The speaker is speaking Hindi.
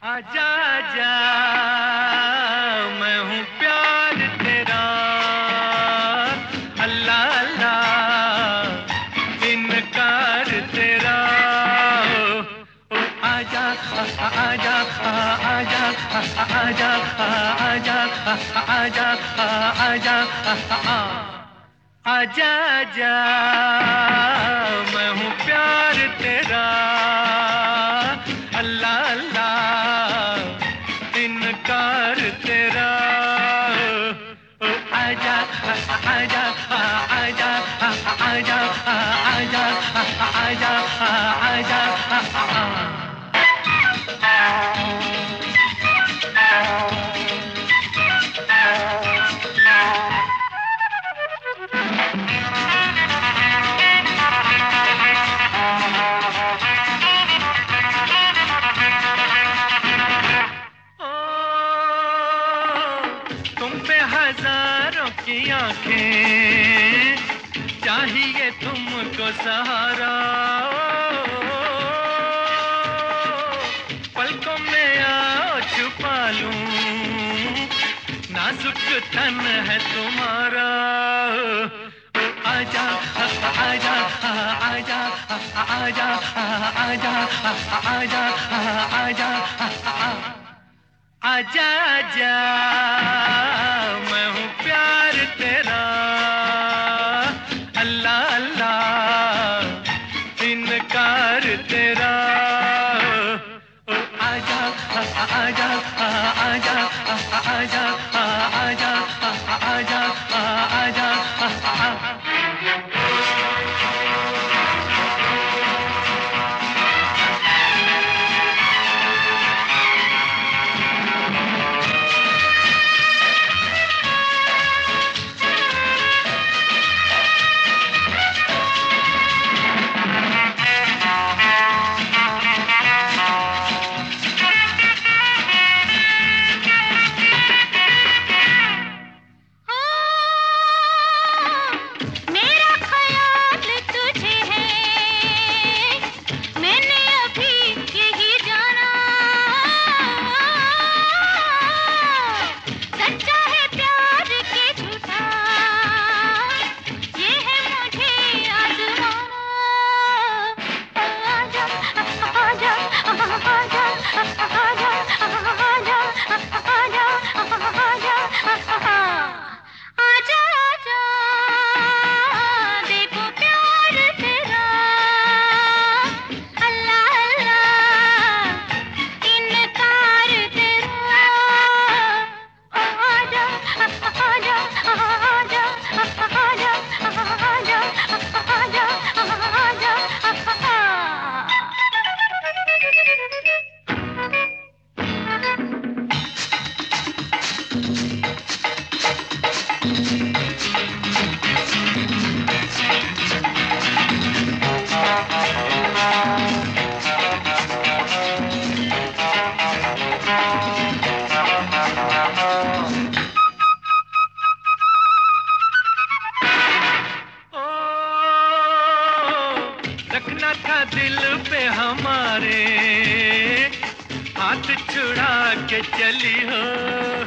आजा आजा मैं हूँ प्यार तेरा, अल्लाह अल्लाह इनकार तेरा। ओ आजा आजा आजा आजा आजा आजा आजा आजा आजा मैं हूँ प्यार तेरा, अल्लाह अल्लाह इनकार तेरा। ओ आजा आजा आजा आजा आजा आजा आजा हजारों की आंखें चाहिए तुमको सहारा, पलकों में आओ छुपा लूं नाजुक तन है तुम्हारा। आजा आजा आजा आजा आजा आजा आजा आजा आजा मैं हूँ प्यार तेरा, अल्लाह अल्लाह इनकार तेरा। ओ आजा आजा आजा आजा आजा आजा आजा रखना था दिल पे हमारे हाथ छुड़ा के चली हो।